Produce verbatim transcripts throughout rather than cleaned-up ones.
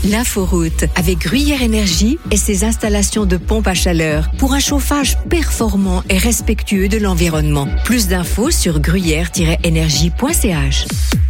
L'inforoute avec Gruyère Énergie et ses installations de pompes à chaleur pour un chauffage performant et respectueux de l'environnement. Plus d'infos sur gruyère tiret énergie point c h.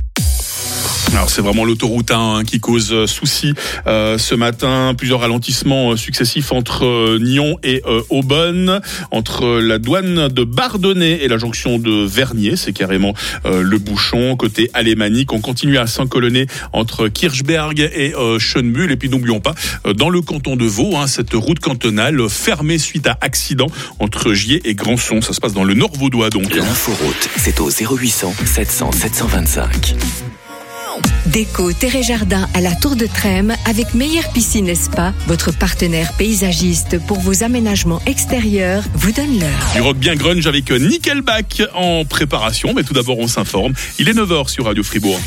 Alors c'est vraiment l'autoroute un hein, qui cause souci euh, ce matin. Plusieurs ralentissements successifs entre euh, Nyon et euh, Aubonne, entre la douane de Bardonnay et la jonction de Vernier. C'est carrément euh, le bouchon. Côté alémanique, on continue à s'encolonner entre Kirchberg et euh, Schönbuhl. Et puis n'oublions pas, euh, dans le canton de Vaud, hein, cette route cantonale fermée suite à accident entre Gier et Grandson. Ça se passe dans le Nord vaudois donc. L'inforoute, c'est au zéro huit cents sept cents sept cent vingt-cinq. Déco Terre et Jardin à la Tour de Trême avec Meilleure Piscine et Spa, votre partenaire paysagiste pour vos aménagements extérieurs, vous donne l'heure. Du rock bien grunge avec Nickelback en préparation, mais tout d'abord on s'informe. Il est neuf heures sur Radio Fribourg.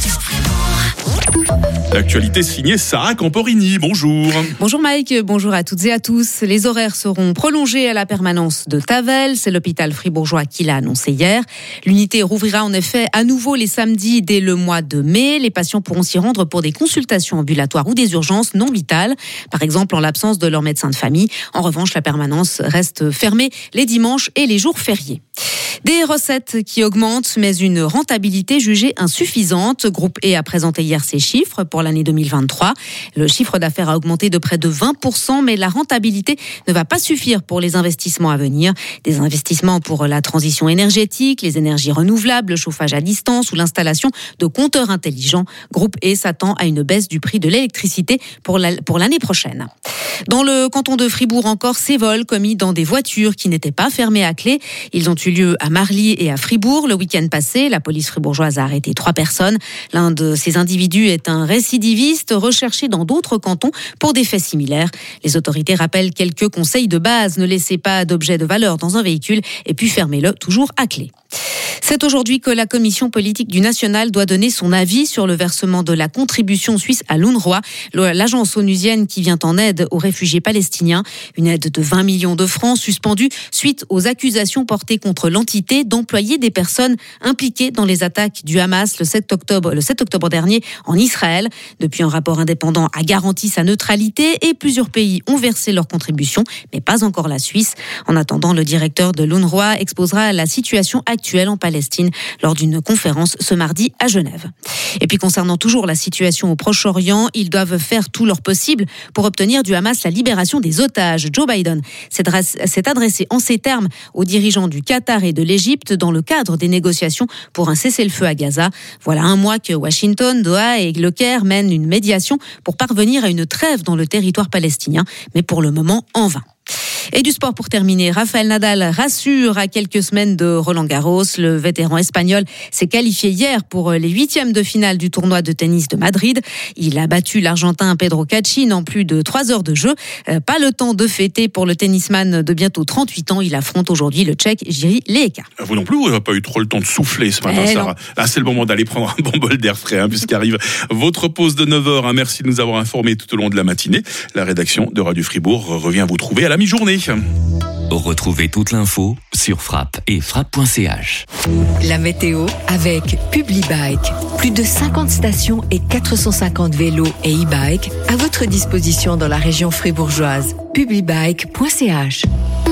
L'actualité signée Sarah Camporini. Bonjour. Bonjour Mike, bonjour à toutes et à tous. Les horaires seront prolongés à la permanence de Tavel. C'est l'hôpital fribourgeois qui l'a annoncé hier. L'unité rouvrira en effet à nouveau les samedis dès le mois de mai. Les patients pourront s'y rendre pour des consultations ambulatoires ou des urgences non vitales, par exemple en l'absence de leur médecin de famille. En revanche, la permanence reste fermée les dimanches et les jours fériés. Des recettes qui augmentent, mais une rentabilité jugée insuffisante. Groupe E a présenté hier ses chiffres pour l'année deux mille vingt-trois. Le chiffre d'affaires a augmenté de près de vingt pour cent, mais la rentabilité ne va pas suffire pour les investissements à venir. Des investissements pour la transition énergétique, les énergies renouvelables, le chauffage à distance ou l'installation de compteurs intelligents. Groupe E s'attend à une baisse du prix de l'électricité pour, la, pour l'année prochaine. Dans le canton de Fribourg encore, ces vols commis dans des voitures qui n'étaient pas fermées à clé. Ils ont eu lieu à Marly et à Fribourg. Le week-end passé, la police fribourgeoise a arrêté trois personnes. L'un de ces individus est un récidiviste recherché dans d'autres cantons pour des faits similaires. Les autorités rappellent quelques conseils de base. Ne laissez pas d'objets de valeur dans un véhicule et puis fermez-le toujours à clé. C'est aujourd'hui que la commission politique du national doit donner son avis sur le versement de la contribution suisse à l'UNRWA, l'agence onusienne qui vient en aide aux réfugiés palestiniens. Une aide de vingt millions de francs suspendue suite aux accusations portées contre l'entité d'employer des personnes impliquées dans les attaques du Hamas le sept octobre, le sept octobre dernier en Israël. Depuis, un rapport indépendant a garanti sa neutralité et plusieurs pays ont versé leur contribution, mais pas encore la Suisse. En attendant, le directeur de l'UNRWA exposera la situation actuelle en Palestine lors d'une conférence ce mardi à Genève. Et puis concernant toujours la situation au Proche-Orient, ils doivent faire tout leur possible pour obtenir du Hamas la libération des otages. Joe Biden s'est adressé en ces termes aux dirigeants du Qatar et de l'Égypte dans le cadre des négociations pour un cessez-le-feu à Gaza. Voilà un mois que Washington, Doha et Le Caire mènent une médiation pour parvenir à une trêve dans le territoire palestinien, mais pour le moment en vain. Et du sport pour terminer, Rafael Nadal rassure à quelques semaines de Roland-Garros. Le vétéran espagnol s'est qualifié hier pour les huitièmes de finale du tournoi de tennis de Madrid. Il a battu l'Argentin Pedro Cachin en plus de trois heures de jeu. Pas le temps de fêter pour le tennisman de bientôt trente-huit ans. Il affronte aujourd'hui le Tchèque Jiří Lehečka. Vous non plus, vous n'avez pas eu trop le temps de souffler ce matin, eh Sarah. Là, c'est le moment d'aller prendre un bon bol d'air frais, hein, puisqu'arrive votre pause de neuf heures. Hein. Merci de nous avoir informés tout au long de la matinée. La rédaction de Radio Fribourg revient vous trouver à la mi-journée. Retrouvez toute l'info sur frappe et frappe point c h. La météo avec Publibike. Plus de cinquante stations et quatre cent cinquante vélos et e-bikes à votre disposition dans la région fribourgeoise. publibike point c h.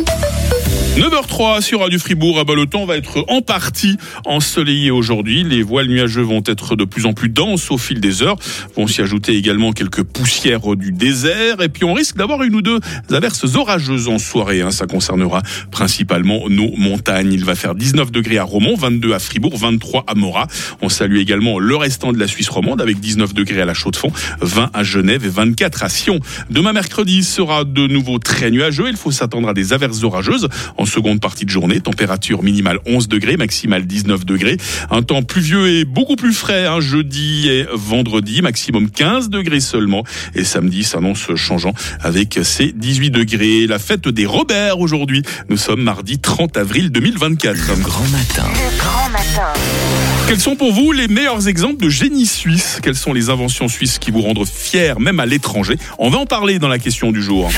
neuf heures trois sur Radio Fribourg. Ah bah, le temps va être en partie ensoleillé aujourd'hui. Les voiles nuageux vont être de plus en plus denses au fil des heures. Vont s'y ajouter également quelques poussières du désert. Et puis on risque d'avoir une ou deux averses orageuses en soirée. Hein. Ça concernera principalement nos montagnes. Il va faire dix-neuf degrés à Romont, vingt-deux à Fribourg, vingt-trois à Morat. On salue également le restant de la Suisse romande avec dix-neuf degrés à la Chaux-de-Fonds, vingt à Genève et vingt-quatre à Sion. Demain mercredi sera de nouveau très nuageux. Il faut s'attendre à des averses orageuses en seconde partie de journée. Température minimale onze degrés, maximale dix-neuf degrés. Un temps pluvieux et beaucoup plus frais, hein, jeudi et vendredi, maximum quinze degrés seulement. Et samedi s'annonce changeant avec ses dix-huit degrés. La fête des Robert aujourd'hui. Nous sommes mardi trente avril deux mille vingt-quatre. Le grand matin. Le grand matin. Quels sont pour vous les meilleurs exemples de génie suisse? Quelles sont les inventions suisses qui vous rendent fiers, même à l'étranger? On va en parler dans la question du jour.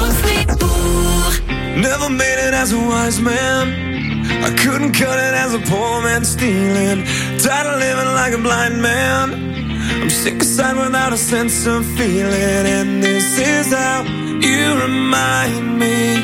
Never made it as a wise man. I couldn't cut it as a poor man stealing. Tired of living like a blind man. I'm sick aside without a sense of feeling, and this is how you remind me.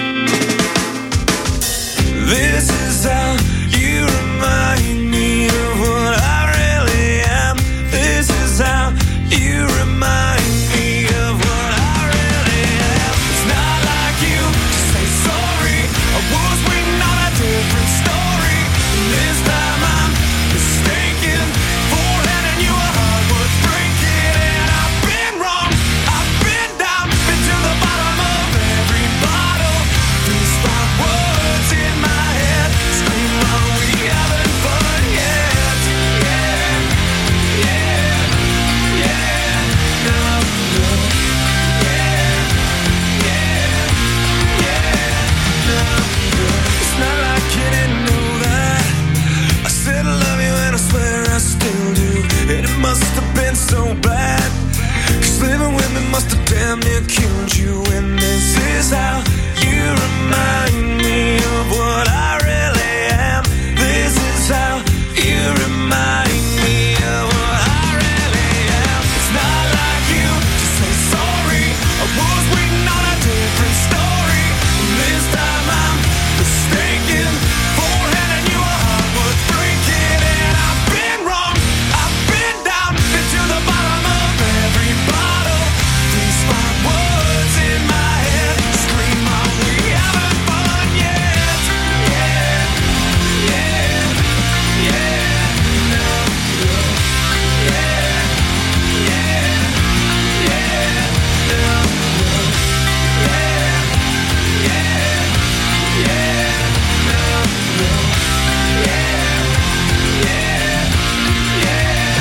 This is how you remind me of what I really am. This is how you remind me of what I really am. It's not like you to say sorry. I was waiting on a different story. This time I'm mistaken for handing you a heart worth breaking. And I've been wrong, I've been down, been to the bottom of every bottle. These five words in my head scream, are we having fun yet? Yeah, yeah, yeah, no, no, yeah, yeah, yeah, no, no. It's not like you didn't know that I said I love you and I swear I still do. And it must have been so bad, 'cause living with me must have damn near killed you. And this is how you remind me of what I really am. This is how you remind me of what I really am. It's not like you to say sorry. I was waiting on a different story. This time I'm mistaken for handing you a heart worth breaking. And I've been wrong, I've been down, been to the bottom of every bottle. These five words in my head scream, are we having fun yet? Yeah, yeah, yeah, no, no, yeah, yeah, yeah, no, no, yeah, yeah, yeah, no, no, yeah, yeah, yeah,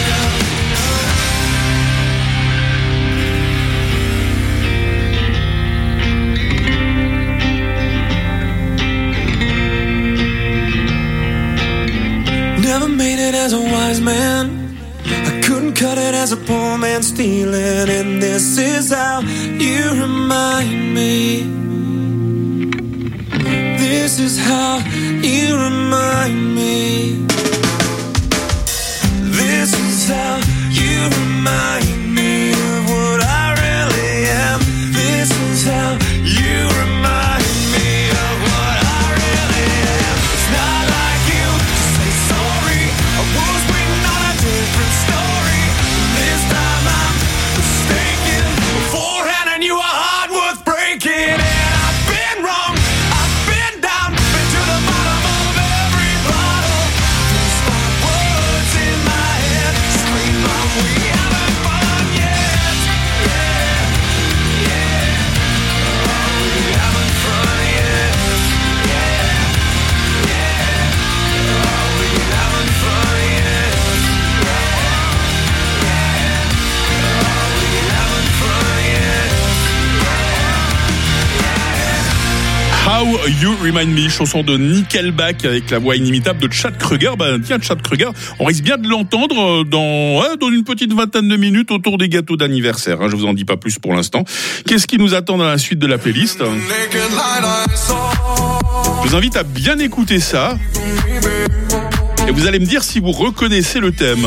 Never made it as a wise man. I couldn't cut it as a poor man stealing. And this is how you remind me. This is how you remind me. This is how you remind me of what I really am. This is how you remind me of what I really am. It's not like you to say sorry. I was waiting on a different story. This time I'm mistaken for handing you a heart worth breaking. And I've been wrong, I've been down, been to the bottom of every bottle. These five words in my head scream, are we having fun yet? Yeah, yeah, are we having fun yet? Yeah, yeah, are we having fun yet? Yeah, yeah, are we having fun yet? How You Remind Me, chanson de Nickelback avec la voix inimitable de Chad Kroeger. Bah, tiens, Chad Kroeger, on risque bien de l'entendre dans, ouais, dans une petite vingtaine de minutes autour des gâteaux d'anniversaire. Hein, je vous en dis pas plus pour l'instant. Qu'est-ce qui nous attend dans la suite de la playlist ? Je vous invite à bien écouter ça. Et vous allez me dire si vous reconnaissez le thème.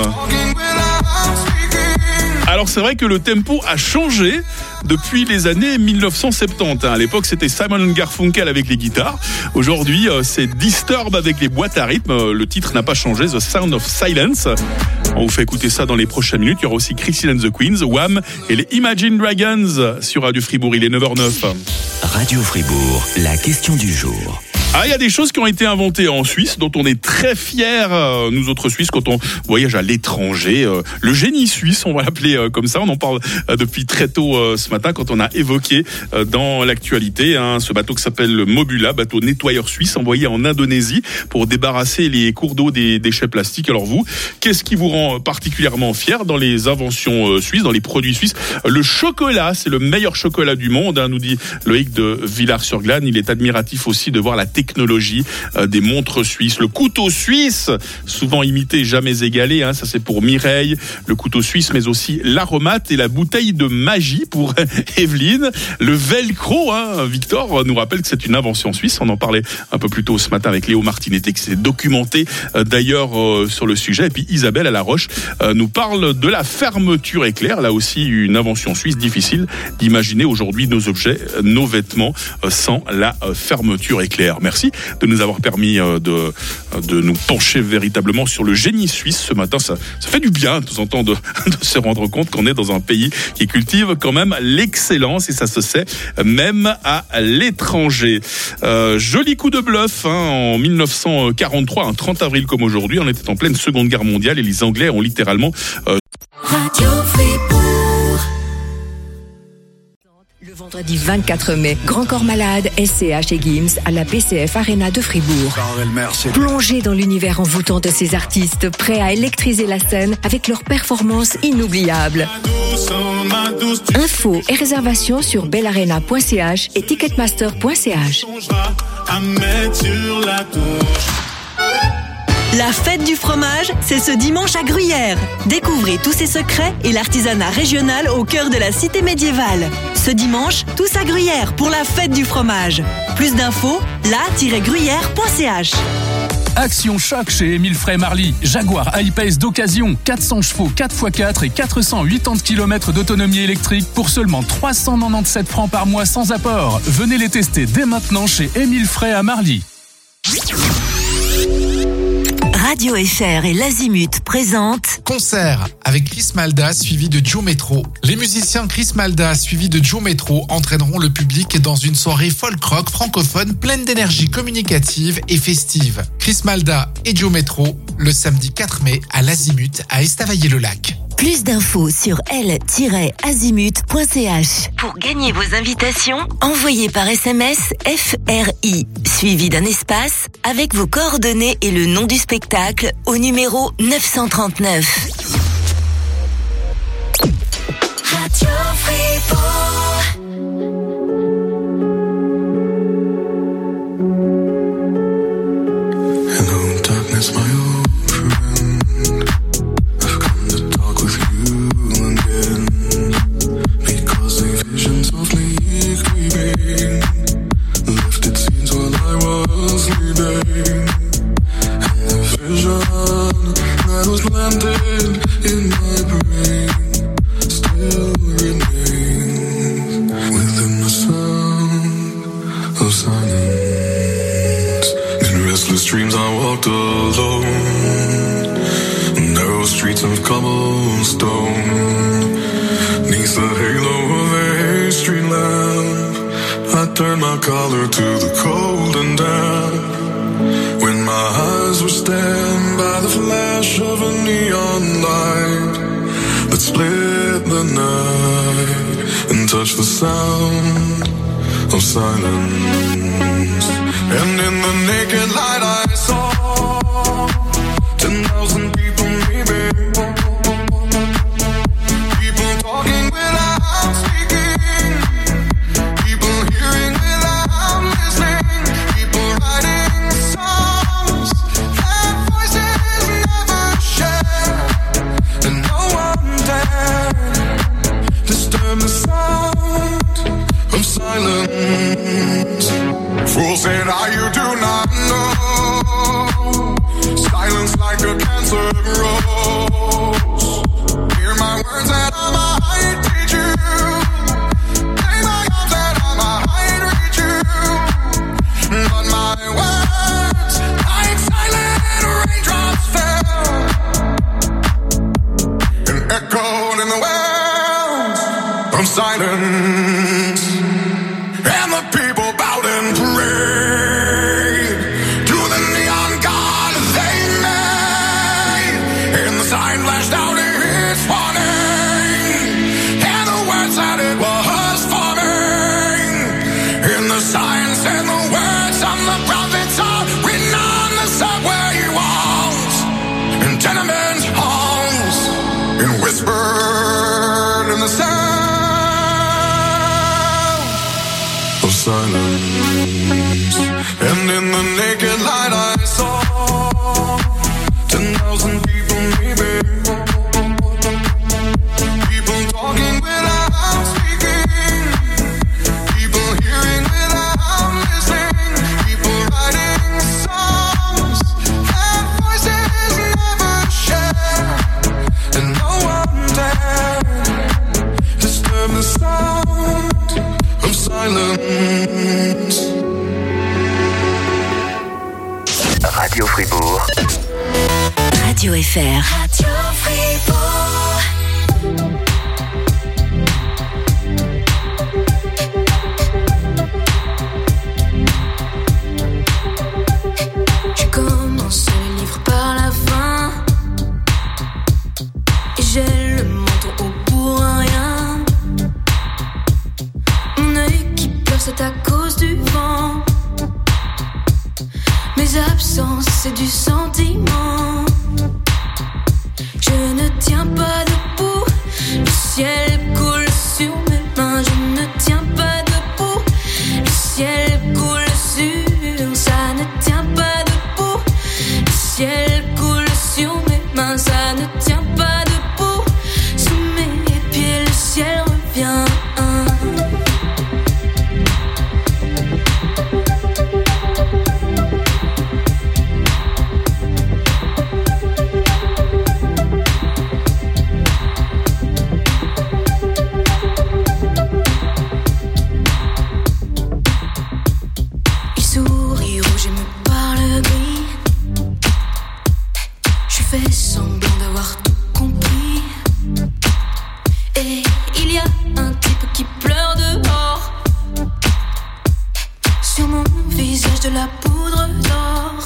Alors c'est vrai que le tempo a changé depuis les années dix-neuf cent soixante-dix. À l'époque, c'était Simon and Garfunkel avec les guitares. Aujourd'hui, c'est Disturbed avec les boîtes à rythme. Le titre n'a pas changé, The Sound of Silence. On vous fait écouter ça dans les prochaines minutes. Il y aura aussi Christine and the Queens, Wham et les Imagine Dragons sur Radio Fribourg. Il est neuf heures zéro neuf. Radio Fribourg, la question du jour. Ah, il y a des choses qui ont été inventées en Suisse, dont on est très fiers, euh, nous autres Suisses, quand on voyage à l'étranger. Euh, le génie suisse, on va l'appeler euh, comme ça. On en parle euh, depuis très tôt euh, ce matin, quand on a évoqué euh, dans l'actualité hein, ce bateau qui s'appelle le Mobula, bateau nettoyeur suisse envoyé en Indonésie pour débarrasser les cours d'eau des déchets plastiques. Alors vous, qu'est-ce qui vous rend particulièrement fier dans les inventions euh, suisses, dans les produits suisses ? Le chocolat, c'est le meilleur chocolat du monde, hein, nous dit Loïc de Villars-sur-Glane. Il est admiratif aussi de voir la technologie technologie euh, des montres suisses. Le couteau suisse, souvent imité, jamais égalé, hein, ça c'est pour Mireille, le couteau suisse, mais aussi l'aromate et la bouteille de magie pour Evelyne. Le velcro, hein, Victor nous rappelle que c'est une invention suisse, on en parlait un peu plus tôt ce matin avec Léo Martinetti qui s'est documenté euh, d'ailleurs euh, sur le sujet. Et puis Isabelle à La Roche euh, nous parle de la fermeture éclair, là aussi une invention suisse, difficile d'imaginer aujourd'hui nos objets, nos vêtements euh, sans la euh, fermeture éclair. Merci de nous avoir permis euh, de, de nous pencher véritablement sur le génie suisse ce matin. Ça, ça fait du bien de temps en temps de, de se rendre compte qu'on est dans un pays qui cultive quand même l'excellence et ça se sait même à l'étranger. Euh, joli coup de bluff, hein, en dix-neuf cent quarante-trois, un trente avril comme aujourd'hui, on était en pleine Seconde Guerre mondiale et les Anglais ont littéralement euh... Radio Fribourg. Le vendredi vingt-quatre mai, Grand Corps Malade, S C H et Gims à la P C F Arena de Fribourg. Plongez dans l'univers envoûtant de ces artistes prêts à électriser la scène avec leurs performances inoubliables. Infos et réservations sur bellarena point c h et ticketmaster point c h. La fête du fromage, c'est ce dimanche à Gruyère. Découvrez tous ses secrets et l'artisanat régional au cœur de la cité médiévale. Ce dimanche, tous à Gruyère pour la fête du fromage. Plus d'infos, la tiret gruyère point c h. Action choc chez Émile Frey Marly. Jaguar I-Pace d'occasion, quatre cents chevaux, quatre par quatre et quatre cent quatre-vingts kilomètres d'autonomie électrique pour seulement trois cent quatre-vingt-dix-sept francs par mois sans apport. Venez les tester dès maintenant chez Émile Frey à Marly. Radio F R et l'Azimut présentent Concert avec Chris Malda suivi de Joe Metro. Les musiciens Chris Malda suivi de Joe Metro entraîneront le public dans une soirée folk rock francophone pleine d'énergie communicative et festive. Chris Malda et Joe Metro le samedi quatre mai à l'Azimut à Estavayer-le-Lac. Plus d'infos sur l tiret azimut point c h. Pour gagner vos invitations, envoyez par S M S F R I, suivi d'un espace, avec vos coordonnées et le nom du spectacle au numéro neuf cent trente-neuf. Radio Fribourg. Hello, darkness, my old friend. I've come to talk with you again. Because a vision softly creeping left its scenes while I was sleeping. And the vision that was planted in my brain still remains within the sound of silence. In restless dreams I walked alone, narrow streets of cobblestone, neath the halo of a street lamp. I turned my collar to the cold and damp, when my eyes were stabbed by the flash of a neon light that split the night and touched the sound of silence. And in the naked light I saw ten thousand people maybe, people talking without speaking, people hearing without listening, people writing songs that voices never share, and no one dared disturb the sound of silence. Fool said I, you do not know, silence like a cancer grows. Hear my words that I might teach you, play my arms that I might reach you, but my words like silent raindrops fell and echoed in the wells of silence. And the people bowed and prayed to the neon god they made, and the sign flashed out its warning, and the words that it was forming, and the sign said the words of the prophets are written on the subway walls and tenement halls, and whispered in the sound silence. Radio Fribourg. Radio F R. Radio Fribourg. Je commence le livre par la fin et j'ai le menton haut pour un rien. Mon œil qui pleure, c'est à cause du vent. Mes absences, c'est du sentiment. Je ne tiens pas debout. Le ciel coule sur mes mains. Je ne tiens pas debout. Le ciel coule sur. Ça ne tient pas debout. Le ciel coule sur mes mains. Ça ne tient pas debout. Sous mes pieds, le ciel revient. De la poudre d'or.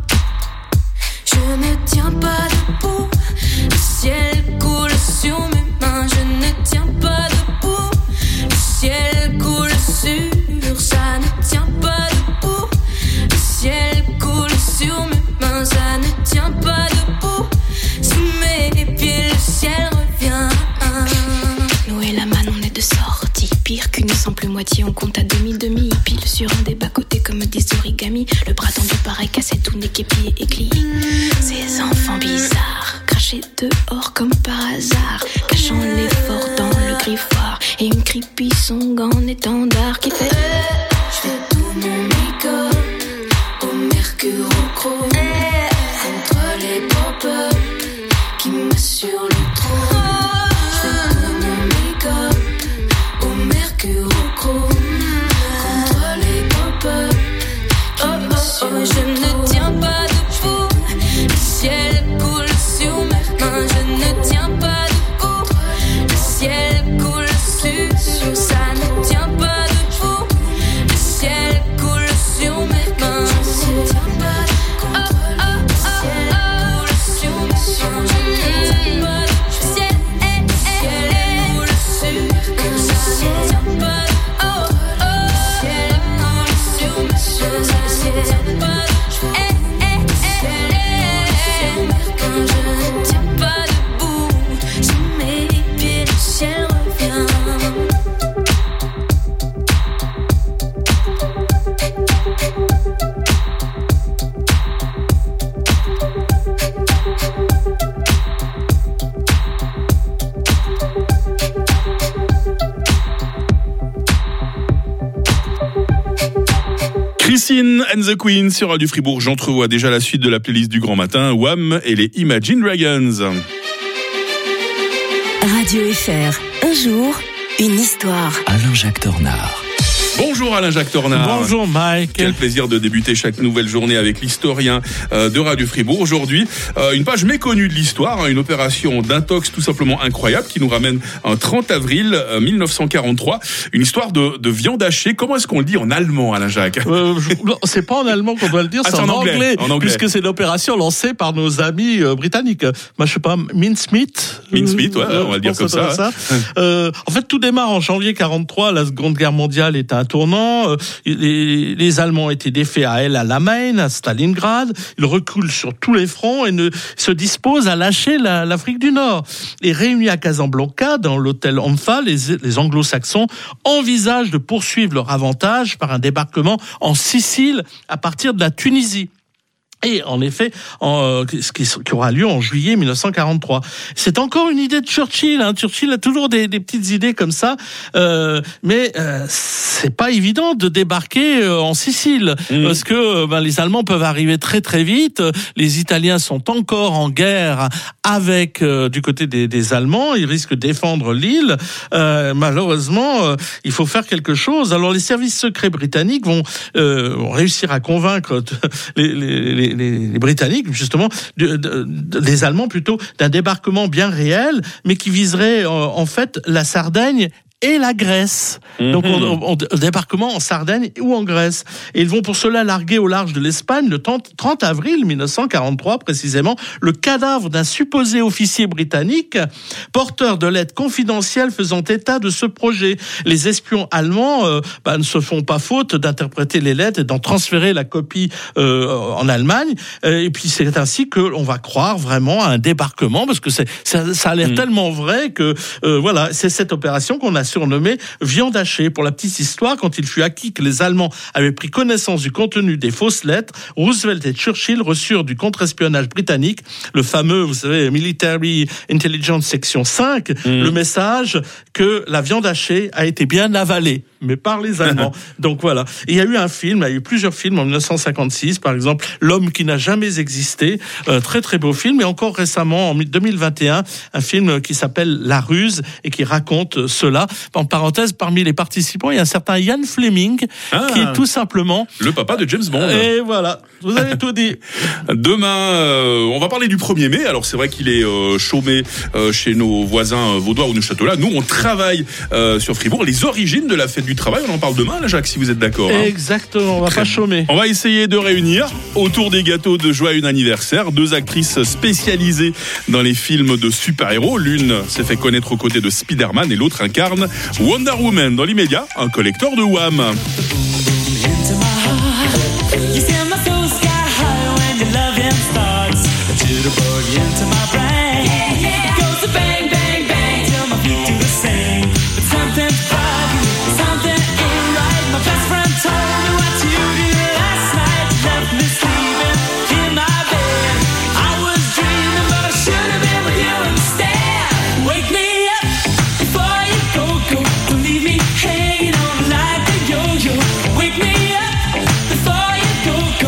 Je ne tiens pas debout. Le ciel coule sur mes mains. Je ne tiens pas debout. Le ciel coule sur. Ça ne tient pas debout. Le ciel coule sur mes mains. Ça ne tient pas debout. Sous mes pieds, le ciel revient. Nous et la manne, on est de sortie. Pire qu'une simple moitié, on compte à demi-demi. Pile sur un des bas-côtés comme des origamis. Le bras tendu pareil cassé, tout n'est qu'épié et glis. Ces enfants bizarres, crachés dehors comme par hasard, cachant l'effort dans le griffoir. Et une creepy song en étendard qui fait je fais tout mon make-up au mercure au chrome contre les pop-up qui m'assurent le trône. Je fais tout mon make-up au mercure au chrome contre les pop-up. Oh, oh, oh, je ne tiens pas debout. Le ciel coule sur mes mains. Je ne tiens pas debout. Le ciel coule sur. Ça ne tient pas debout. Le ciel coule sur mes mains. Je ne tiens pas debout. Oh, oh, oh, oh, coule sur mes mains. Je ne tiens pas debout. Le ciel coule sur. Ça ne tient pas debout. Oh, oh, le ciel coule sur mes mains. Christine and the Queen sur Radio Fribourg. J'entrevois déjà la suite de la playlist du Grand Matin. Wham et les Imagine Dragons. Radio F R. Un jour, une histoire. Alain-Jacques Tornard. Bonjour Alain-Jacques Tornard. Bonjour Mike. Quel plaisir de débuter chaque nouvelle journée avec l'historien de Radio Fribourg. Aujourd'hui, une page méconnue de l'histoire, une opération d'intox tout simplement incroyable qui nous ramène un trente avril mille neuf cent quarante-trois. Une histoire de, de viande hachée. Comment est-ce qu'on le dit en allemand, Alain-Jacques? euh, C'est pas en allemand qu'on doit le dire, ah, c'est, c'est en, en, anglais, anglais, en anglais. Puisque c'est une opération lancée par nos amis euh, britanniques. Moi, je sais pas, mincemeat. Mincemeat, ouais, euh, on va le dire comme ça. ça. Hein. Euh, en fait, tout démarre en janvier quarante-trois. La Seconde Guerre mondiale est un tournant. Les, les Allemands étaient défaits à El Alamein, à Stalingrad. Ils reculent sur tous les fronts et ne, se disposent à lâcher la, l'Afrique du Nord. Et réunis à Casablanca, dans l'hôtel Omfa, les, les Anglo-Saxons envisagent de poursuivre leur avantage par un débarquement en Sicile à partir de la Tunisie. Et en effet, en, ce qui, qui aura lieu en juillet mille neuf cent quarante-trois. C'est encore une idée de Churchill. Hein. Churchill a toujours des, des petites idées comme ça, euh, mais euh, c'est pas évident de débarquer euh, en Sicile mmh. parce que ben, les Allemands peuvent arriver très très vite. Les Italiens sont encore en guerre avec euh, du côté des, des Allemands. Ils risquent de défendre l'île. Euh, malheureusement, euh, il faut faire quelque chose. Alors les services secrets britanniques vont, euh, vont réussir à convaincre les, les, les Les, les Britanniques, justement, de, de, de, les Allemands plutôt, d'un débarquement bien réel, mais qui viserait euh, en fait la Sardaigne et la Grèce. Mmh. Donc, on, on, on, débarquement en Sardaigne ou en Grèce. Et ils vont pour cela larguer au large de l'Espagne, le trente avril mille neuf cent quarante-trois, précisément, le cadavre d'un supposé officier britannique, porteur de lettres confidentielles faisant état de ce projet. Les espions allemands euh, bah, ne se font pas faute d'interpréter les lettres et d'en transférer la copie euh, en Allemagne. Et puis, c'est ainsi qu'on va croire vraiment à un débarquement, parce que c'est, ça, ça a l'air mmh. tellement vrai que, euh, voilà, c'est cette opération qu'on a surnommé viande hachée. Pour la petite histoire, quand il fut acquis que les Allemands avaient pris connaissance du contenu des fausses lettres, Roosevelt et Churchill reçurent du contre-espionnage britannique, le fameux, vous savez, Military Intelligence Section cinq, mmh. le message que la viande hachée a été bien avalée, mais par les Allemands. Donc voilà. Et il y a eu un film, il y a eu plusieurs films en dix-neuf cent cinquante-six, par exemple, L'homme qui n'a jamais existé, euh, très très beau film, et encore récemment, en deux mille vingt et un, un film qui s'appelle La Ruse et qui raconte cela. En parenthèse, parmi les participants, il y a un certain Ian Fleming, ah, qui est tout simplement le papa de James Bond. Et voilà, vous avez tout dit. Demain, euh, on va parler du premier mai. Alors c'est vrai qu'il est euh, chômé euh, chez nos voisins vaudois ou Neuchâtelois. Nous, on travaille euh, sur Fribourg. Les origines de la fête du travail, on en parle demain, là, Jacques, si vous êtes d'accord. Hein. Exactement, on va Très pas chômer. On va essayer de réunir autour des gâteaux de joyeux anniversaire deux actrices spécialisées dans les films de super-héros. L'une s'est fait connaître aux côtés de Spider-Man et l'autre incarne Wonder Woman. Dans l'immédiat, un collector de Wham. Hanging on like a yo-yo. Wake me up before you go.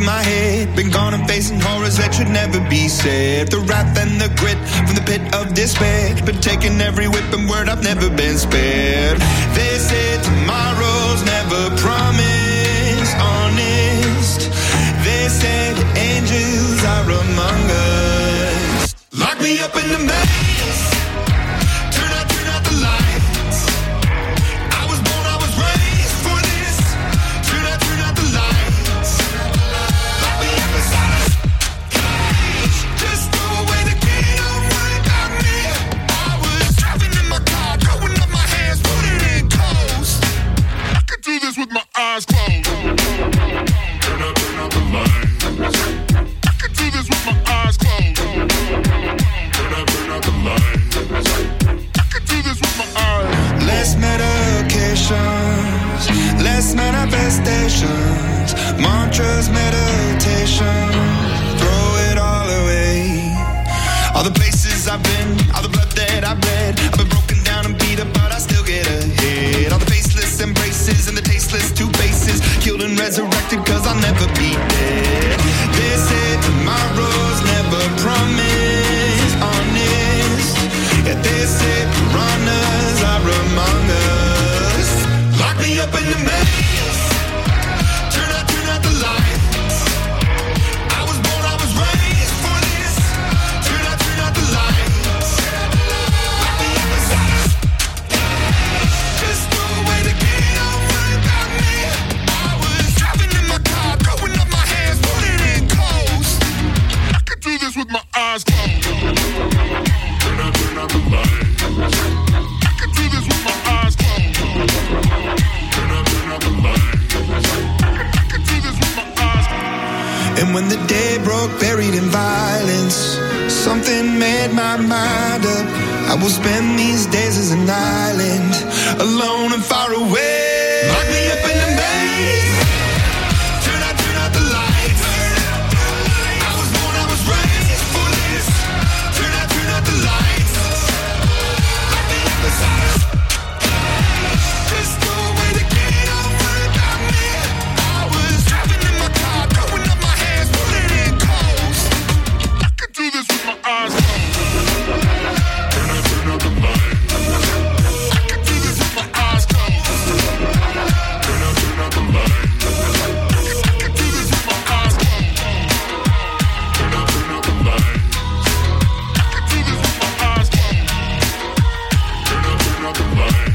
of my head. Been gone and facing horrors that should never be said. The wrath and the grit from the pit of despair. Been taking every whip and word, I've never been spared. They say tomorrow's never promised, honest. They said angels are among us. Lock me up in the maze. Turn out, turn out the lights. I was born, I was raised for this. Turn out, turn out the lights. Lock me up inside a cage. Just throw away the key, don't worry about me. I was driving in my car, throwing up my hands, putting in coast. I could do this with my eyes closed. Turn out, turn out the lights. I could do this with my eyes closed. Turn out, turn out the lights. I could do this with my eyes. Less medications, less manifestations, mantras, meditation. Throw it all away. All the places I've been, all the blood that I've bled. I've been broken down and beat up, but I still get ahead. All the faceless embraces and the tasteless two faces, killed and resurrected, cause I'll never be dead. They say tomorrow's never promised, honest. Yeah, they say piranhas are among us. Lock me up in the maze. Turn out, turn out the lights. I was born, I was raised for this. Turn out, turn out the lights. Lock me up inside a just throw away the key, don't worry about me. I was driving in my car, throwing up my hands, putting in coast. I could do this with my eyes closed. Turn out, turn out the lights. I could do this with my eyes closed. Turn out, turn out the lights. I could do this with my eyes closed. And when the day broke, buried in violence, something made my mind up. I will spend these days as an island, alone and far away. Lock me up in the maze. Turn out, turn out the lights. I was born, I was raised for this. Turn out, turn out the lights. Lock me up inside a just throw away the key, don't worry about me. I was driving in my car, throwing up my hands, putting in coast. I could do this with my eyes closed. Turn out, turn out the lights. I could do this with my eyes closed. Turn out, turn out the lights. I could do this with my eyes closed. Turn out, turn out the lights. I could do this with my eyes closed. Turn out, turn out the lights.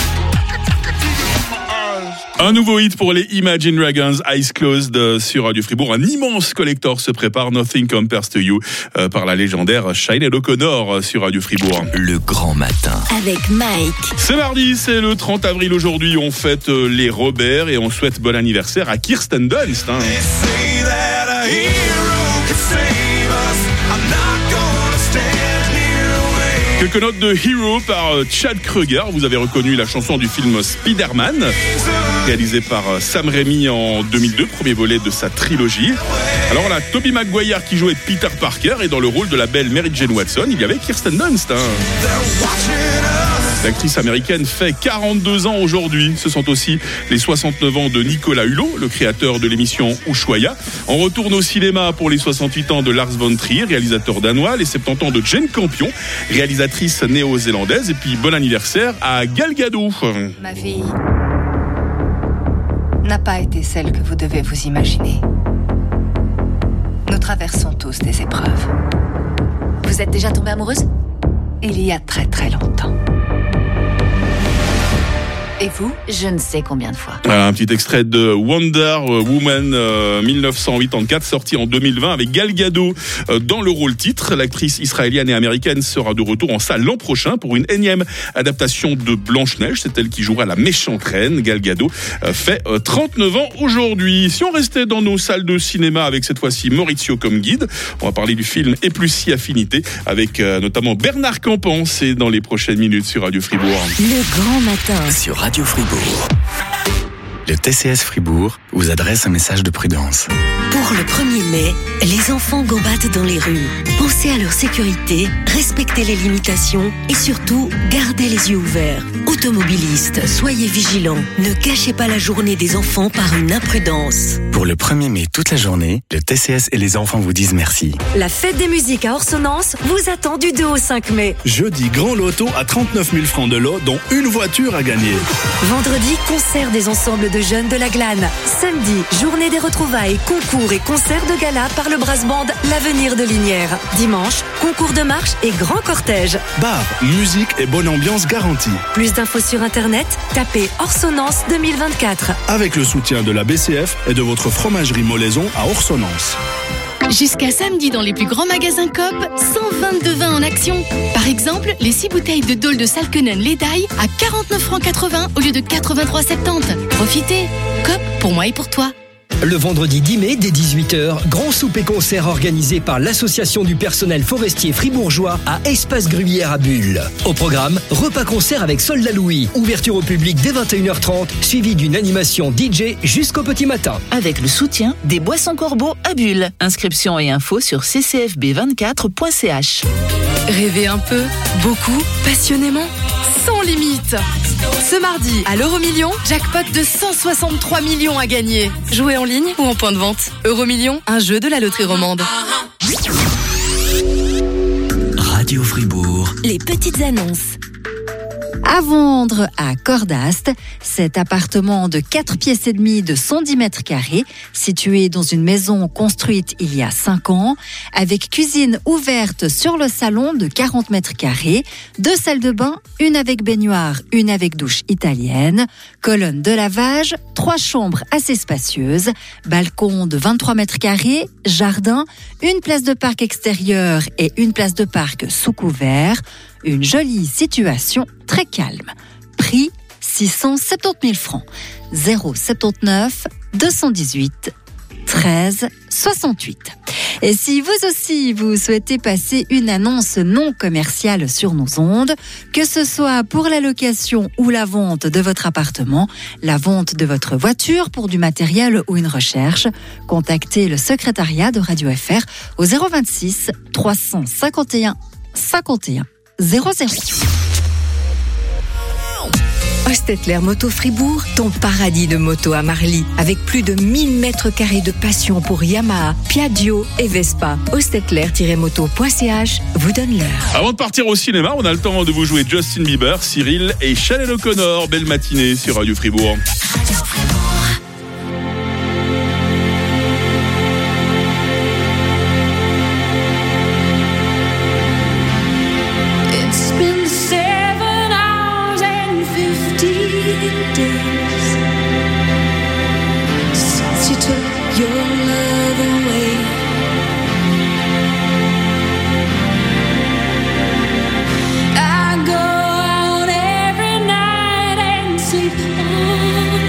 Un nouveau hit pour les Imagine Dragons, Eyes Closed sur Radio Fribourg. Un immense collector se prépare, Nothing Compares to You, euh, par la légendaire Sinéad O'Connor sur Radio Fribourg. Le grand matin. Avec Mike. C'est mardi, c'est le trente avril aujourd'hui. On fête euh, les Robert et on souhaite bon anniversaire à Kirsten Dunst. Hein. Say that a hero could save us. I'm not gonna stand here waiting. Quelques notes de Hero par euh, Chad Kroeger. Vous avez reconnu la chanson du film Spider-Man, réalisé par euh, Sam Raimi en deux mille deux, premier volet de sa trilogie. Alors là, Tobey Maguire qui jouait Peter Parker, et dans le rôle de la belle Mary Jane Watson, il y avait Kirsten Dunst. Hein. L'actrice américaine fait quarante-deux ans aujourd'hui. Ce sont aussi les soixante-neuf ans de Nicolas Hulot, le créateur de l'émission Ushuaïa. On retourne au cinéma pour les soixante-huit ans de Lars von Trier, réalisateur danois, les soixante-dix ans de Jane Campion, réalisatrice néo-zélandaise, et puis bon anniversaire à Gal Gadot. Ma vie n'a pas été celle que vous devez vous imaginer. Nous traversons tous des épreuves. Vous êtes déjà tombée amoureuse ? Il y a très très longtemps. Et vous ? Je ne sais combien de fois. Voilà, un petit extrait de Wonder Woman euh, dix-neuf cent quatre-vingt-quatorze, sorti en deux mille vingt avec Gal Gadot euh, dans le rôle titre. L'actrice israélienne et américaine sera de retour en salle l'an prochain pour une énième adaptation de Blanche-Neige. C'est elle qui jouera la méchante reine. Gal Gadot euh, fait euh, trente-neuf ans aujourd'hui. Si on restait dans nos salles de cinéma avec cette fois-ci Maurizio comme guide, on va parler du film Et plus si affinité avec euh, notamment Bernard Campan. C'est dans les prochaines minutes sur Radio Fribourg. Le grand matin sur Radio Fribourg. Le T C S Fribourg vous adresse un message de prudence. Pour le premier mai, les enfants gambadent dans les rues. Pensez à leur sécurité, respectez les limitations et surtout, gardez les yeux ouverts. Automobilistes, soyez vigilants. Ne gâchez pas la journée des enfants par une imprudence. Pour le premier mai toute la journée, le T C S et les enfants vous disent merci. La fête des musiques à Orsonnance vous attend du deux au cinq mai. Jeudi, grand loto à trente-neuf mille francs de lot, dont une voiture à gagner. Vendredi, concert des ensembles de jeunes de la Glane. Samedi, journée des retrouvailles, concours et concert de gala par le brass band L'Avenir de Linière. Dimanche, concours de marche et grand cortège. Bar, musique et bonne ambiance garantie. Plus d'infos sur internet, tapez Orsonnance deux mille vingt-quatre. Avec le soutien de la B C F et de votre fromagerie Molaison à Orsonnance. Jusqu'à samedi dans les plus grands magasins Coop, cent vingt-deux vins en action. Par exemple, les six bouteilles de Dole de Salkenen Ledaille à quarante-neuf francs quatre-vingts au lieu de quatre-vingt-trois soixante-dix. Profitez. Coop, pour moi et pour toi. Le vendredi dix mai, dès dix-huit heures, grand souper concert organisé par l'Association du personnel forestier fribourgeois à Espace Gruyère à Bulle. Au programme, repas concert avec Soldat Louis. Ouverture au public dès vingt et une heures trente, suivi d'une animation D J jusqu'au petit matin. Avec le soutien des Boissons Corbeau à Bulle. Inscription et infos sur c c f b vingt-quatre point c h. Rêvez un peu, beaucoup, passionnément, sans limite. Ce mardi, à l'Euromillion, jackpot de cent soixante-trois millions à gagner. Jouez en ligne ou en point de vente. Euromillion, un jeu de la loterie romande. Radio Fribourg. Les petites annonces. À vendre à Cordast, cet appartement de quatre pièces et demie de cent dix mètres carrés, situé dans une maison construite il y a cinq ans, avec cuisine ouverte sur le salon de quarante mètres carrés, deux salles de bain, une avec baignoire, une avec douche italienne, colonne de lavage, trois chambres assez spacieuses, balcon de vingt-trois mètres carrés, jardin, une place de parc extérieure et une place de parc sous couvert. Une jolie situation très calme. Prix six cent soixante-dix mille francs. zéro soixante-neuf deux cent dix-huit treize soixante-huit. Et si vous aussi vous souhaitez passer une annonce non commerciale sur nos ondes, que ce soit pour la location ou la vente de votre appartement, la vente de votre voiture pour du matériel ou une recherche, contactez le secrétariat de Radio F R au zéro vingt-six trois cent cinquante et un cinquante et un zéro zéro. Ostetler Moto Fribourg, ton paradis de moto à Marly, avec plus de mille mètres carrés de passion pour Yamaha, Piaggio et Vespa. ostetler moto point c h vous donne l'heure. Avant de partir au cinéma, on a le temps de vous jouer Justin Bieber, Cyril et Chanel O'Connor. Belle matinée sur Radio Fribourg. Radio Fribourg. I go out every night and sleep on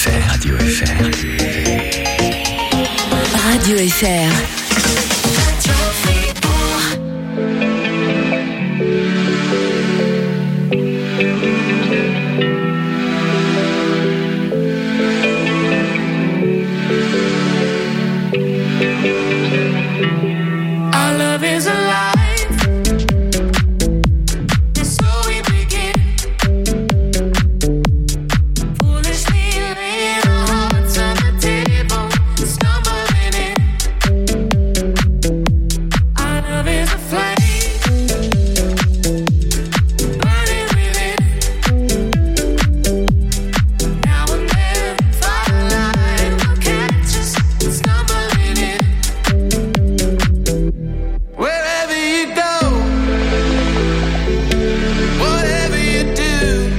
F R. Radio F R. Radio F R. Our love is alive. It's so we begin. Foolishly laying our hearts on the table, stumbling in. Our love is a flame, burning within. Now and then, firelight will catch us stumbling in. Wherever you go, whatever you do,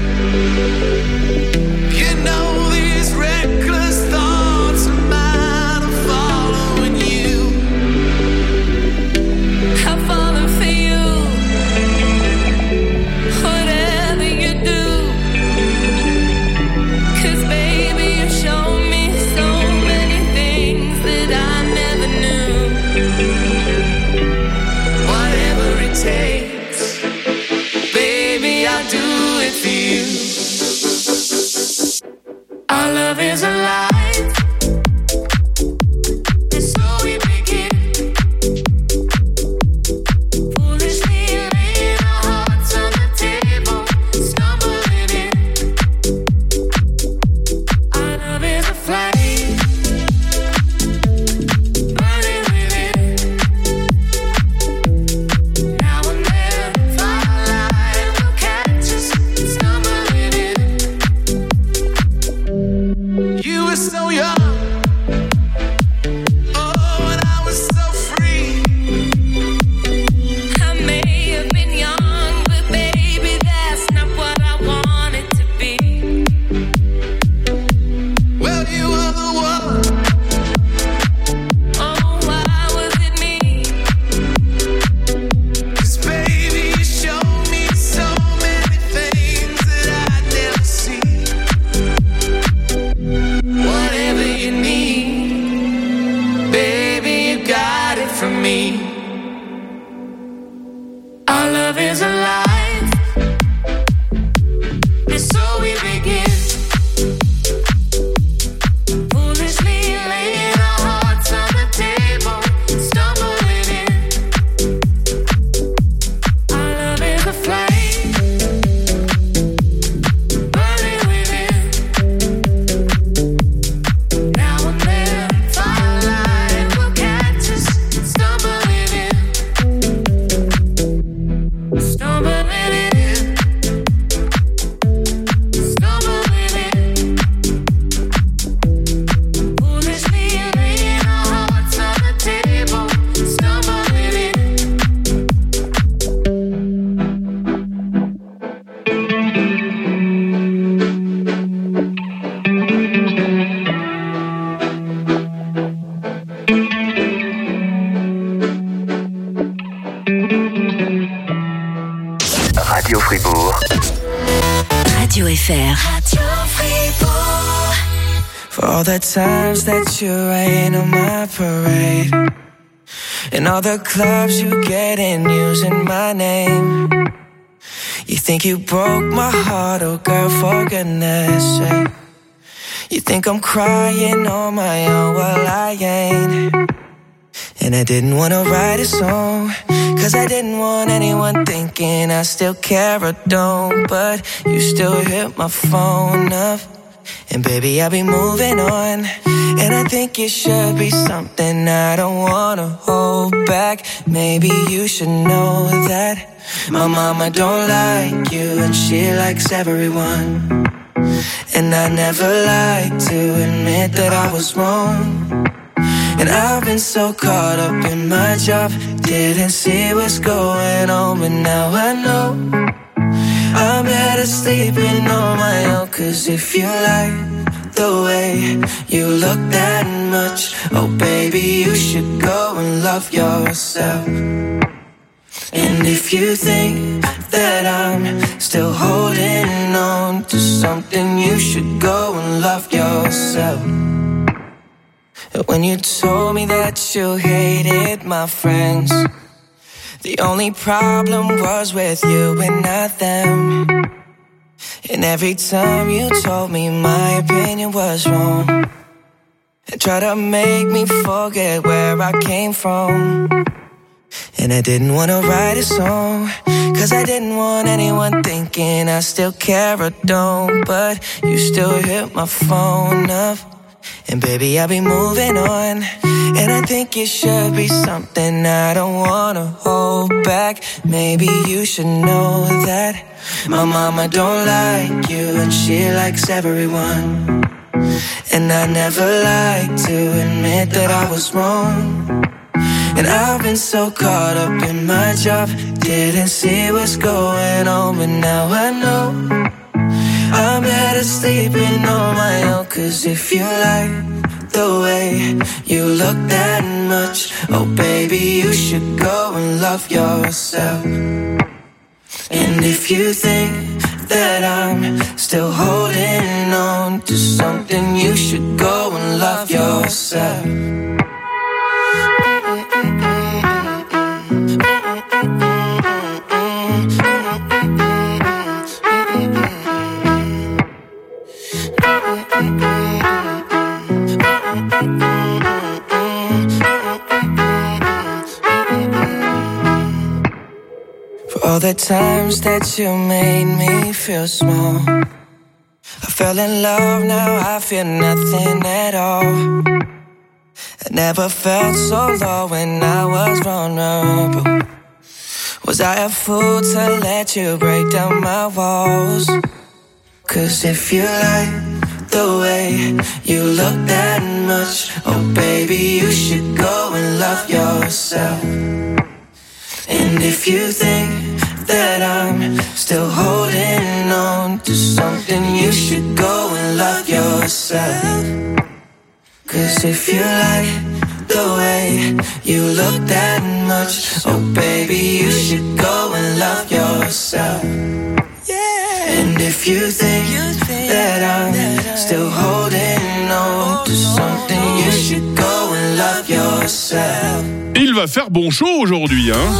you know these reckless thoughts of mine are following you. I'm falling for you. Whatever you do, 'cause baby you show me so many things that I never knew. Whatever it takes, baby, I'll do it for you. Our love is alive. It's so we begin. Foolishly laying our hearts on the table, stumbling in. Our love is a flame, burning within. Now and then, firelight will catch us stumbling in. You were so young, oh, and I was so free. I may have been young, but baby, that's not what I wanted to be. Well, you were the one. Oh, why was it me? 'Cause baby, you showed me so many things that I'd never see. Whatever you need, baby, you got it from me. Our love is alive. It's so we begin. Foolishly laying our hearts on the table, stumbling in. Our love is a flame, burning within. Now and then, firelight will catch us stumbling in. Stumbling in. Stumbling in. Foolishly laying our hearts on the table, stumbling in. Radio Fribourg. Radio F R. For all the times that you rain on my parade, and all the clubs you get in using my name. You think you broke my heart, oh girl, for goodness sake. You think I'm crying on my own, well I ain't. And I didn't wanna write a song, 'cause I didn't want anyone thinking I still care or don't. But you still hit my phone up, and baby I'll be moving on. And I think it should be something I don't wanna hold back. Maybe you should know that my mama don't like you, and she likes everyone. And I never like to admit that I was wrong. And I've been so caught up in my job, didn't see what's going on, but now I know I'm better sleeping on my own. 'Cause if you like the way you look that much, oh baby, you should go and love yourself. And if you think that I'm still holding on to something, you should go and love yourself. When you told me that you hated my friends, the only problem was with you and not them. And every time you told me my opinion was wrong, and tried to make me forget where I came from. And I didn't want to write a song, cause I didn't want anyone thinking I still care or don't. But you still hit my phone up, and baby, I'll be moving on. And I think it should be something I don't wanna hold back. Maybe you should know that my mama don't like you, and she likes everyone. And I never like to admit that I was wrong. And I've been so caught up in my job, didn't see what's going on, but now I know I'm better sleeping on my own. Cause if you like the way you look that much, oh baby, you should go and love yourself. And if you think that I'm still holding on to something, you should go and love yourself. For all the times that you made me feel small, I fell in love, now I feel nothing at all. I never felt so low when I was vulnerable. Was I a fool to let you break down my walls? Cause if you like the way you look that much, oh baby, you should go and love yourself. And if you think that I'm still holding on to something, you should go and love yourself. Cause if you like the way you look that much, oh baby, you should go and love yourself. And if you think that I'm still holding on to something, you should go and love yourself. Il va faire bon chaud aujourd'hui, hein.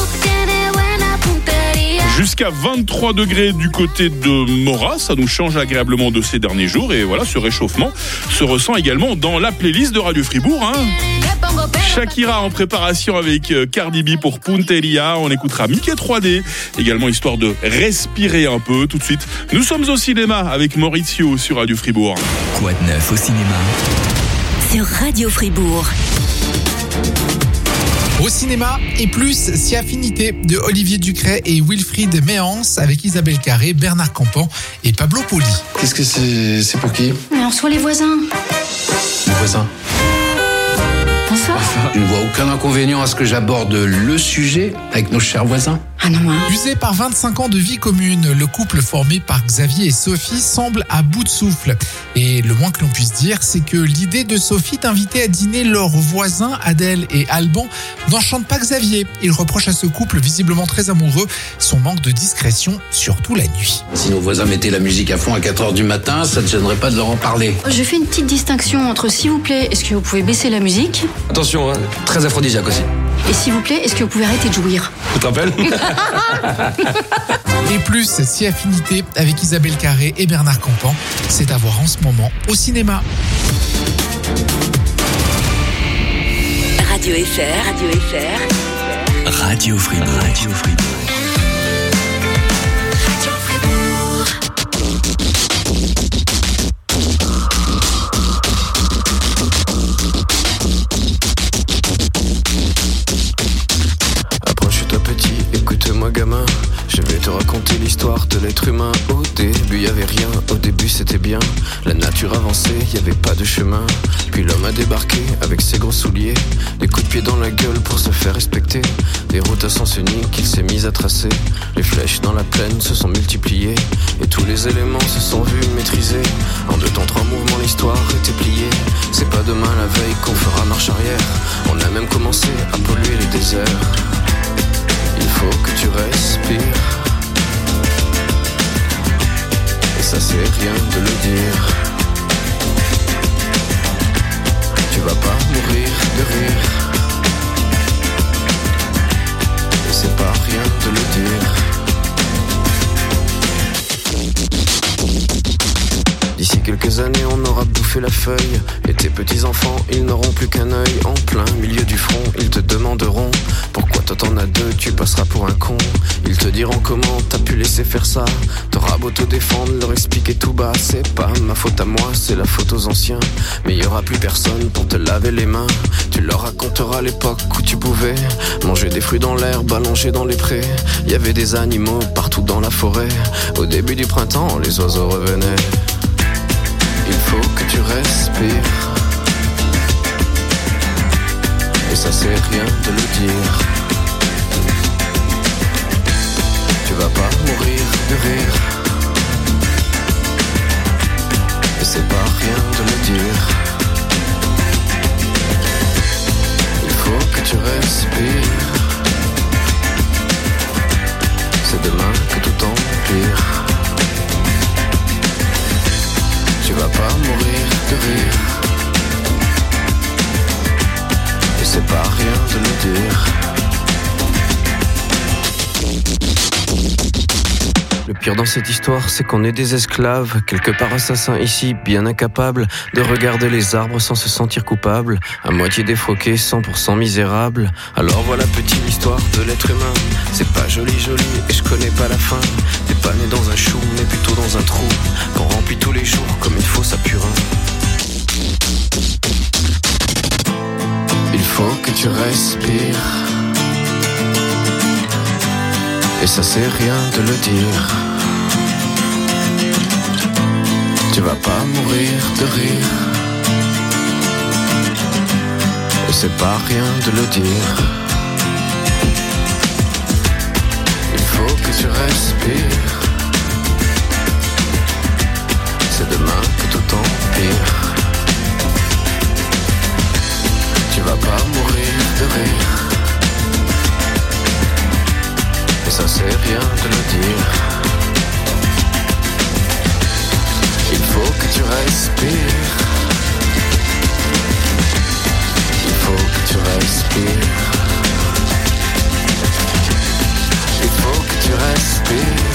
Jusqu'à vingt-trois degrés du côté de Mora, ça nous change agréablement de ces derniers jours. Et voilà, ce réchauffement se ressent également dans la playlist de Radio Fribourg, hein. Shakira en préparation avec Cardi B pour Punteria. On écoutera Mickey trois D, également histoire de respirer un peu. Tout de suite, nous sommes au cinéma avec Maurizio sur Radio Fribourg. Quoi de neuf au cinéma? Sur Radio Fribourg. Au cinéma, et plus, si affinité de Olivier Ducret et Wilfried Méance avec Isabelle Carré, Bernard Campan et Pablo Poli. Qu'est-ce que c'est, c'est pour qui? Mais on reçoit les voisins. Les voisins. Bonsoir. Je ne vois aucun inconvénient à ce que j'aborde le sujet avec nos chers voisins. Ah non, hein. Usé par vingt-cinq ans de vie commune, le couple formé par Xavier et Sophie semble à bout de souffle. Et le moins que l'on puisse dire, c'est que l'idée de Sophie d'inviter à dîner leurs voisins, Adèle et Alban, n'enchante pas Xavier. Il reproche à ce couple, visiblement très amoureux, son manque de discrétion, surtout la nuit. Si nos voisins mettaient la musique à fond à quatre heures du matin, ça ne gênerait pas de leur en parler. Je fais une petite distinction entre s'il vous plaît, est-ce que vous pouvez baisser la musique? Attention, hein, très aphrodisiaque aussi. Et s'il vous plaît, est-ce que vous pouvez arrêter de jouir? Tu te rappelles? Et plus, si affinité avec Isabelle Carré et Bernard Campan, c'est à voir en ce moment au cinéma. Radio F R, Radio F R. Radio Fribourg. Radio Fribourg. Approche-toi petit, écoute-moi gamin. Je vais te raconter l'histoire de l'être humain. Au début y avait rien, au début c'était bien. La nature avançait, y avait pas de chemin. Puis l'homme a débarqué avec ses gros souliers, des coups de pied dans la gueule pour se faire respecter. Des routes à sens unique qu'il s'est mis à tracer. Les flèches dans la plaine se sont multipliées, et tous les éléments se sont vus maîtrisés. En deux temps, trois mouvements, l'histoire était pliée. C'est pas demain la veille qu'on fera marche arrière. On a même commencé à polluer les déserts. Il faut que tu respires. Et ça c'est c'est rien de le dire. Tu vas pas mourir de rire. Et c'est pas rien de le dire. D'ici quelques années on aura bouffé la feuille. Et tes petits enfants ils n'auront plus qu'un œil. En plein milieu du front ils te demanderont pourquoi toi t'en as deux, tu passeras pour un con. Ils te diront comment t'as pu laisser faire ça. T'auras beau te défendre, leur expliquer tout bas. C'est pas ma faute à moi, c'est la faute aux anciens. Mais y aura plus personne pour te laver les mains. Tu leur raconteras l'époque où tu pouvais manger des fruits dans l'herbe, allongés dans les prés. Y avait des animaux partout dans la forêt. Au début du printemps, les oiseaux revenaient. Il faut que tu respires. Et ça c'est rien de le dire. Tu vas pas mourir de rire. Et c'est pas rien de le dire. Il faut que tu respires. C'est demain que tout empire. Tu vas pas mourir de rire. Et c'est pas rien de le dire. Le pire dans cette histoire, c'est qu'on est des esclaves, quelque part assassins ici, bien incapables de regarder les arbres sans se sentir coupables, à moitié défroqués, cent pour cent misérables. Alors voilà petite histoire de l'être humain. C'est pas joli joli et je connais pas la fin. T'es pas né dans un chou, mais plutôt dans un trou qu'on remplit tous les jours comme il faut sa purin. Il faut que tu respires. Et ça c'est rien de le dire. Tu vas pas mourir de rire. Et c'est pas rien de le dire. Il faut que tu respires. C'est demain que tout empire. Tu vas pas mourir de rire. Et ça c'est rien de le dire. Il faut que tu respires. Il faut que tu respires. Il faut que tu respires.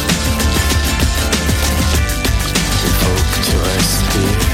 Il faut que tu respires.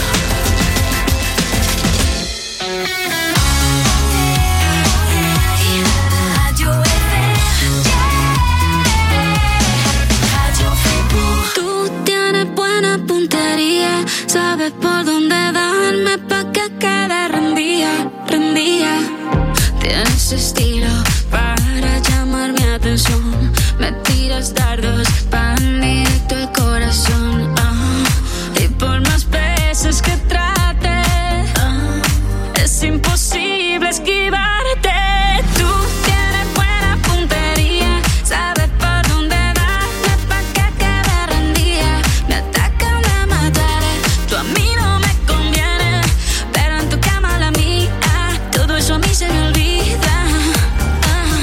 Sabes por dónde darme pa' que quede rendida, rendida. Tienes estilo para llamar mi atención. Me tiras dardos pa' directo el corazón. Ah, y por más veces que trate, ah, es imposible esquivarte. Tú tienes buena puntería, sabes por dónde darme pa' que quede rendida. Me atacan de matar. Tú a mí no me conviene, pero en tu cama la mía, todo eso a mí se me olvida. Ah.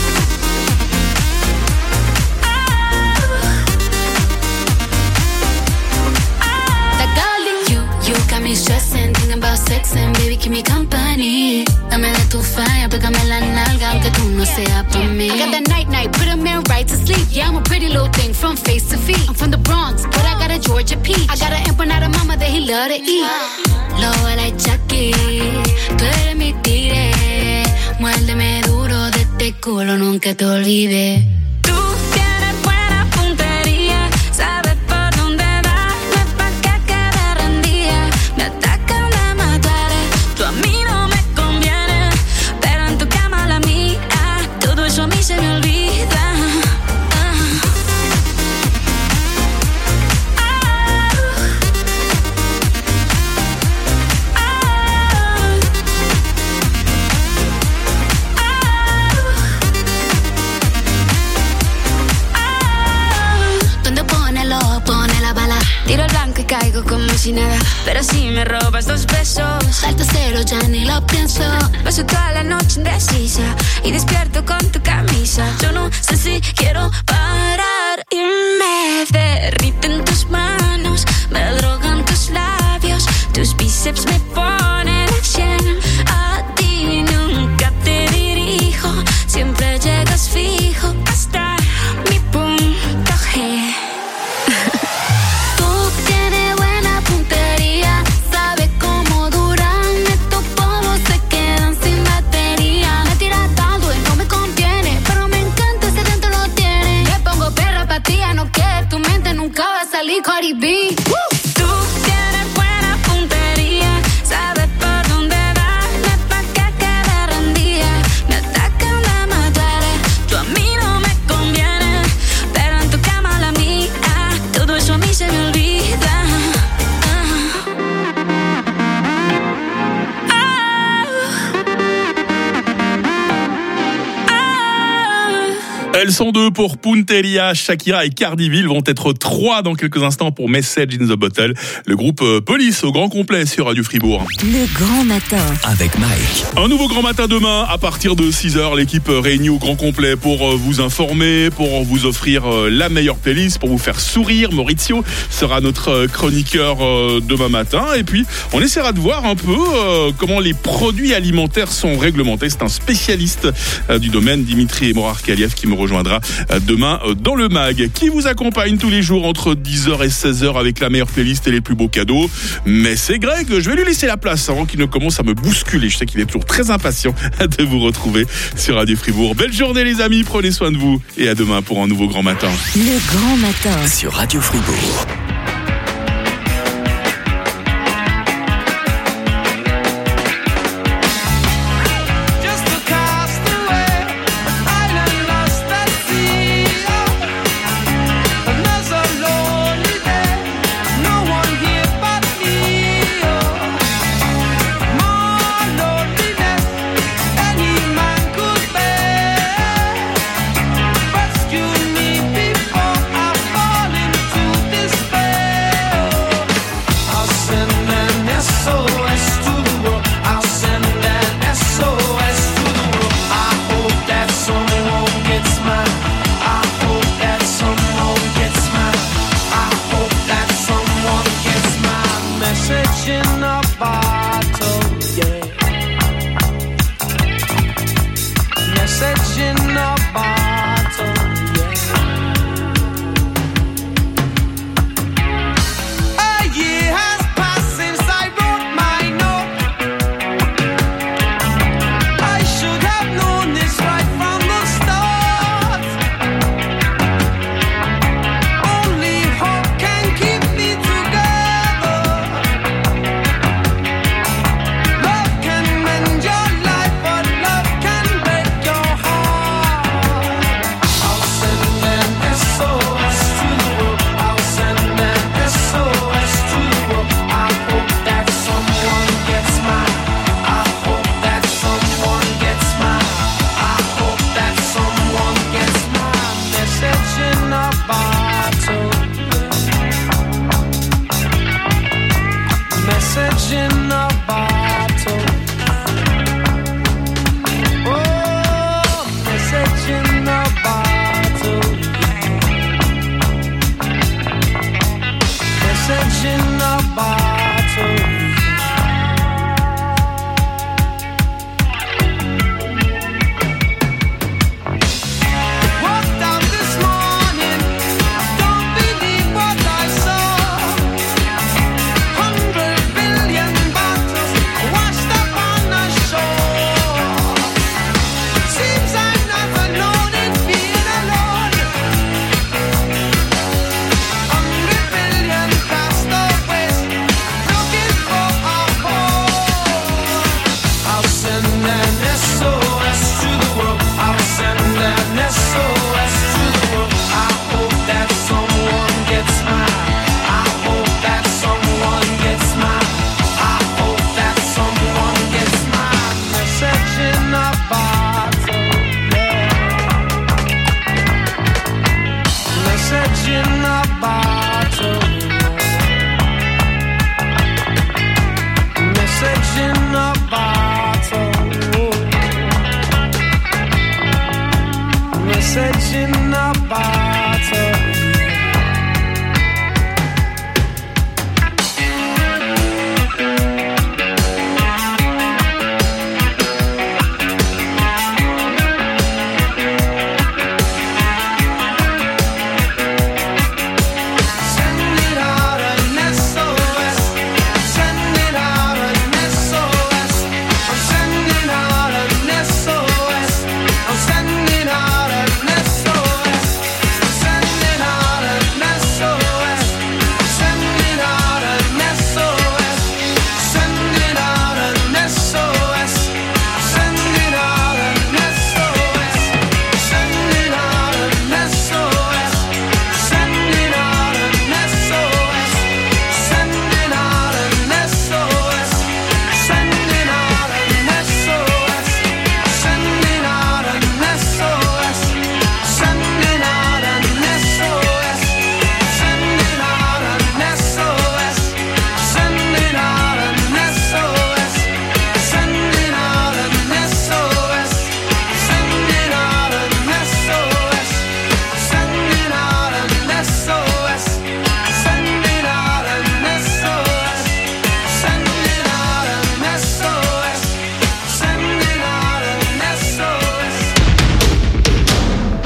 Ah. That darling, you, you got me stressing, thinking about sex and baby keep me company. Dame de tu falla, pégame la nalga, aunque tú no seas por mí. I got that night night, put a man right to sleep. Yeah, I'm a pretty little thing from face to feet. I'm from the Bronx, but I got a Georgia peach. I got an empanada mama that he love to eat. Lo like Chucky, tú eres mi tigre. Muérdeme duro de este culo, nunca te olvides. Tú tienes buena puntería, sabes por dónde darme pa' que quede rendida. Me atacan de matar, tú a mí no me conviene, pero en tu cama la mía, todo eso a mí se me olvida. Tiro el blanco y caigo como si nada, pero si me robas dos besos, salto cero, ya ni lo pienso. Paso toda la noche indecisa y despierto con tu camisa. Yo no sé si quiero parar y me derriten tus manos. me, Cardi B. Tú tienes buena puntería, sabes por dónde darme pa' que quede rendida. Me atacan de matares, tú a mí no me conviene, pero en tu cama la mía, todo eso a mí se me olvida. Elles sont deux pour Punteria. Shakira et Cardi B vont être trois dans quelques instants pour Message in the Bottle. Le groupe Police au grand complet sur Radio Fribourg. Le grand matin. Avec Mike. Un nouveau grand matin demain à partir de six heures. L'équipe réunie au grand complet pour vous informer, pour vous offrir la meilleure playlist, pour vous faire sourire. Maurizio sera notre chroniqueur demain matin. Et puis, on essaiera de voir un peu comment les produits alimentaires sont réglementés. C'est un spécialiste du domaine, Dimitri Morarkaliev, qui me rejoindra demain dans le mag, qui vous accompagne tous les jours entre dix heures et seize heures avec la meilleure playlist et les plus beaux cadeaux. Mais c'est Greg, je vais lui laisser la place avant qu'il ne commence à me bousculer. Je sais qu'il est toujours très impatient de vous retrouver sur Radio Fribourg. Belle journée les amis, prenez soin de vous et à demain pour un nouveau grand matin. Le grand matin sur Radio Fribourg.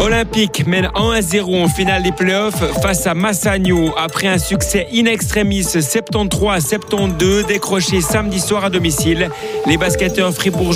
Olympique mène un à zéro en finale des playoffs face à Massagno après un succès in extremis soixante-treize à soixante-douze décroché samedi soir à domicile. Les basketteurs fribourgeois